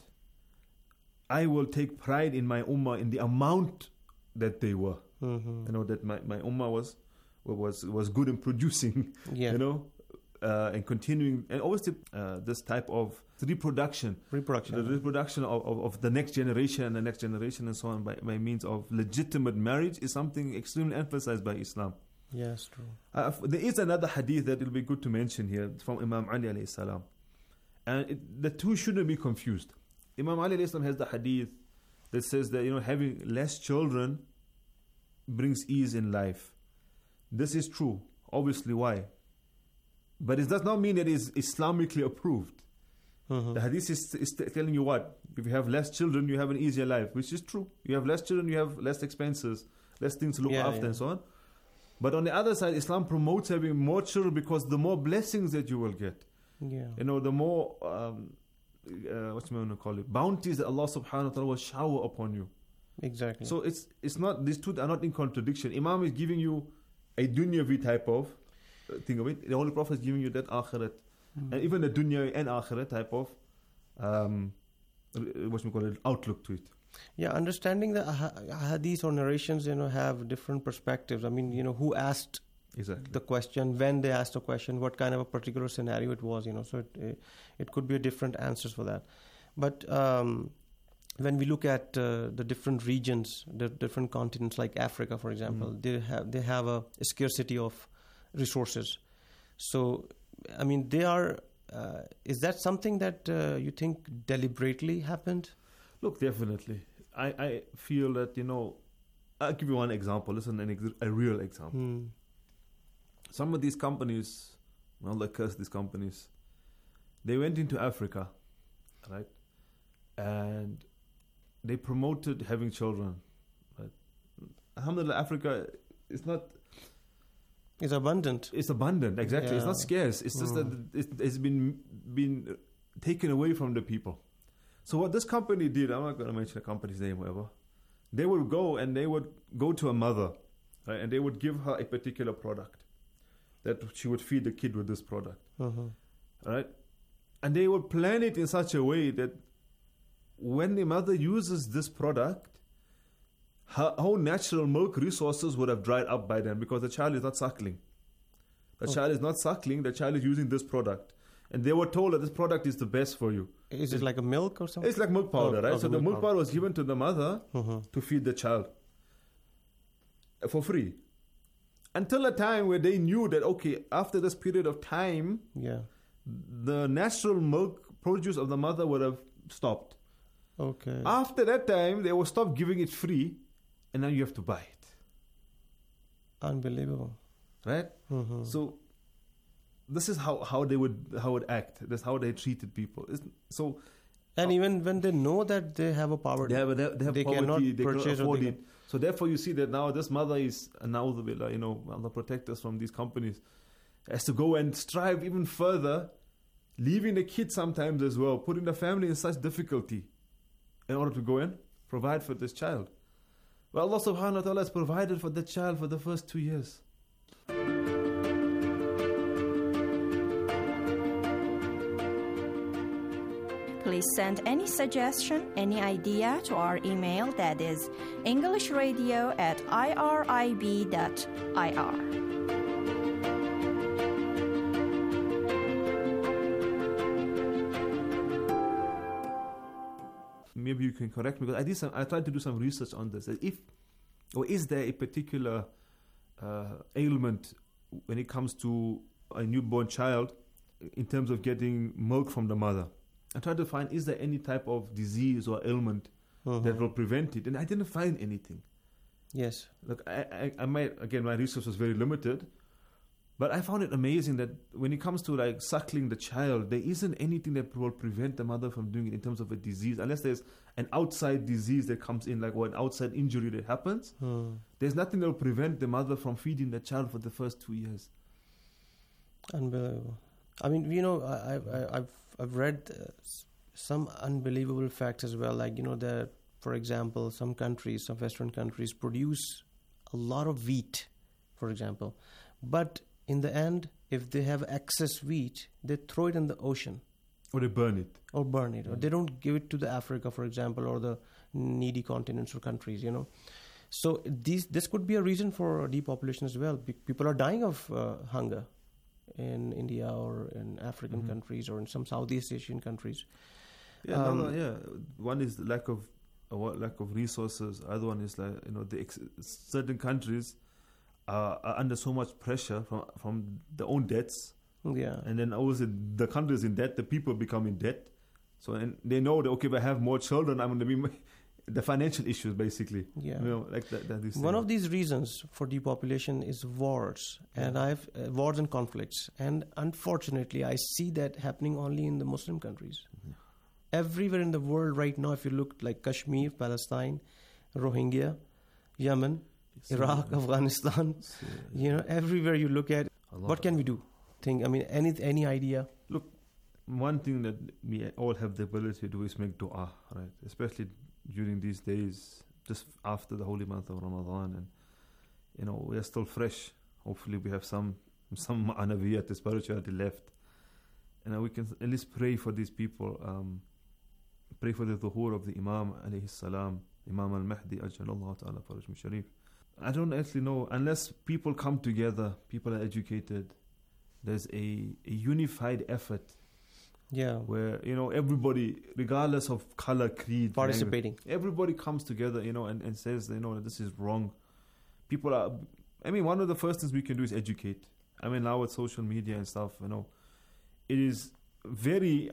I will take pride in my ummah in the amount that they were. Mhm. You know, that my, my ummah was was was good in producing. Yeah. You know, uh, and continuing, and obviously uh, this type of reproduction, Reproduction. the reproduction of, of, of the next generation and the next generation and so on by, by means of legitimate marriage is something extremely emphasized by Islam. Yes, true. Uh, f- there is another hadith that will be good to mention here from Imam Ali alayhi salam, and it, the two shouldn't be confused. Imam Ali alayhi salam has the hadith that says that, you know, having less children brings ease in life. This is true. Obviously, why? But it does not mean that it is Islamically approved. Mhm. The hadith is, is t- telling you what? If you have less children, you have an easier life, which is true. You have less children, you have less expenses, less things to look Yeah, after yeah. and so on. But on the other side, Islam promotes having more children because the more blessings that you will get. Yeah. You know, the more, um, uh, what's going to call it? Bounties that Allah subhanahu wa ta'ala will shower upon you. Exactly. So it's it's not, these two are not in contradiction. Imam is giving you a dunyavi type of uh, thing of it. The Holy Prophet is giving you that akhirat. Mm. And even the dunya and akhirat type of, um, what we call it, outlook to it. Yeah, understanding the ha- hadith or narrations, you know, have different perspectives. I mean, you know, who asked Exactly. the question, when they asked the question, what kind of a particular scenario it was, you know, so it, it, it could be a different answers for that. But um, when we look at uh, the different regions, the different continents, like Africa, for example, Mm. they have they have a scarcity of resources. So, I mean, they are. Uh, is that something that uh, you think deliberately happened? Look, definitely. I, I feel that, you know, I'll give you one example. Listen, an ex- a real example. Hmm. Some of these companies, well, they curse these companies, they went into Africa, right? And they promoted having children, right? Alhamdulillah, Africa is not... It's abundant. It's abundant, exactly. It's Yeah. not scarce. It's just Mm. that it, it's been been taken away from the people. So what this company did, I'm not going to mention the company's name, whatever. They would go and they would go to a mother, right, and they would give her a particular product that she would feed the kid with this product, Uh-huh. right? And they would plan it in such a way that when the mother uses this product, her own natural milk resources would have dried up by then because the child is not suckling. The Okay. child is not suckling, the child is using this product. And they were told that this product is the best for you. Is it like a milk or something? It's like milk powder, Oh, right? okay, So the milk powder. powder was given to the mother Uh-huh. to feed the child uh, for free. Until a time where they knew that, okay, after this period of time, Yeah. the natural milk produce of the mother would have stopped. Okay. After that time, they will stop giving it free, and now you have to buy it. Unbelievable. Right? Mhm. So this is how, how they would how would act. That's how they treated people. It's, so And even when they know that they have a poverty, they have, they have, they have they poverty, cannot they purchase cannot or afford they it. So therefore, you see that now this mother is, na'udhu billah, you know, Allah protect us from these companies, has to go and strive even further, leaving the kid sometimes as well, putting the family in such difficulty in order to go and provide for this child. Well, Allah subhanahu wa ta'ala has provided for the child for the first two years. Please send any suggestion, any idea to our email, that is englishradio at irib dot ir. maybe you can correct me, because I did some, I tried to do some research on this. If or is there a particular uh, ailment when it comes to a newborn child in terms of getting milk from the mother? I tried to find, is there any type of disease or ailment Mhm. that will prevent it, and I didn't find anything. Yes. Look, I, I, I might, again, my research was very limited, but I found it amazing that when it comes to like suckling the child, there isn't anything that will prevent the mother from doing it in terms of a disease, unless there's an outside disease that comes in, like or an outside injury that happens. Hmm. There's nothing that will prevent the mother from feeding the child for the first two years. Unbelievable. I mean, you know, I, I, I've I've read uh, s- some unbelievable facts as well. Like, you know, that, for example, some countries, some Western countries produce a lot of wheat, for example. But in the end, if they have excess wheat, they throw it in the ocean. Or they burn it. Or burn it. Or they don't give it to the Africa, for example, or the needy continents or countries, you know. So these this could be a reason for depopulation as well. Pe- People are dying of uh, hunger in India or in African Mhm. countries or in some Southeast Asian countries. Yeah, Um, no, no, yeah. One is the lack of uh, what- lack of resources. Other one is like, you know, the ex- certain countries are, are under so much pressure from from their own debts. Yeah. And then also the country is in debt, the people become in debt. So and they know that, okay, if I have more children, I'm going to be m- the financial issues basically. Yeah. You know, like that. that is One of these reasons for depopulation is wars, and I've uh, wars and conflicts, and unfortunately, I see that happening only in the Muslim countries. Everywhere in the world right now, if you look like Kashmir, Palestine, Rohingya, Yemen, Iraq, Afghanistan, you know, everywhere you look at, what can we do? Think, I mean, any any idea? Look, one thing that we all have the ability to do is make dua, right? Especially during these days, just after the holy month of Ramadan, and you know we are still fresh. Hopefully, we have some some ma'anaviyat, the spirituality left, and uh, we can at least pray for these people. Um, pray for the dhuhur of the Imam alayhi salam, Imam al-Mahdi ajjalallahu ta'ala farajum sharif. I don't actually know, unless people come together, people are educated, there's a, a unified effort. Yeah. Where, you know, everybody, regardless of color, creed, Participating. language, everybody comes together, you know, and, and says, you know, that this is wrong. People are, I mean, one of the first things we can do is educate. I mean, now with social media and stuff, you know, it is very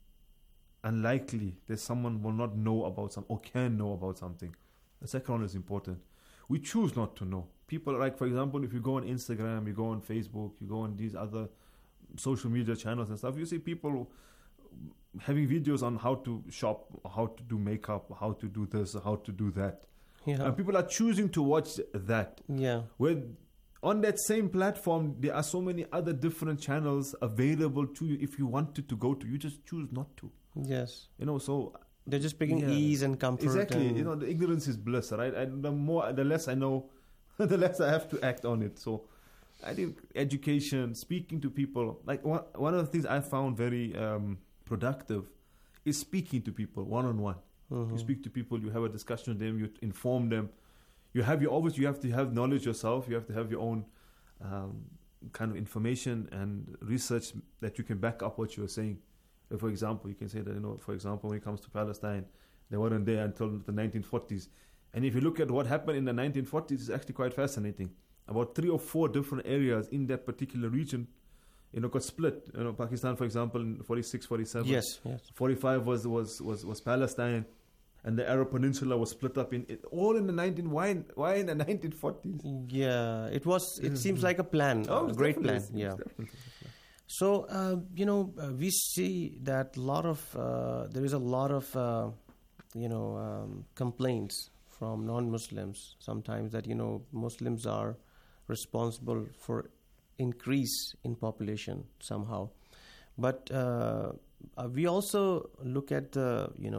unlikely that someone will not know about something or can know about something. The second one is important. We choose not to know. People, like, for example, if you go on Instagram, you go on Facebook, you go on these other social media channels and stuff, you see people having videos on how to shop, how to do makeup, how to do this, how to do that. Yeah. And people are choosing to watch that. Yeah. Where on that same platform, there are so many other different channels available to you if you wanted to go to. You just choose not to. Yes. You know, so they're just picking yeah. ease and comfort. Exactly. and- You know, the ignorance is bliss, right? And the more, the less I know, the less I have to act on it. So I think education, speaking to people, like one, one of the things I found very um, productive is speaking to people one-on-one. Mhm. You speak to people, you have a discussion with them, you inform them. You have your, obviously you have to have knowledge yourself, you have to have your own um, kind of information and research that you can back up what you're saying. Uh, For example, you can say that, you know, for example, when it comes to Palestine, they weren't there until the nineteen forties. And if you look at what happened in the nineteen forties, it's actually quite fascinating. About three or four different areas in that particular region, you know, got split. You know, Pakistan, for example, in forty-six, forty-seven. Yes, yes. forty-five was, was, was, was Palestine. And the Arab Peninsula was split up in it, all in the nineteen. Why? Why in the nineteen forties? Yeah, it was. It Mhm. seems like a plan, Oh, a it's great plan. definitely- Yeah. it's definitely a plan. So uh, you know, uh, we see that a lot of uh, there is a lot of uh, you know um, complaints from non-Muslims sometimes that you know Muslims are responsible for increase in population somehow, but uh, uh, we also look at the you know.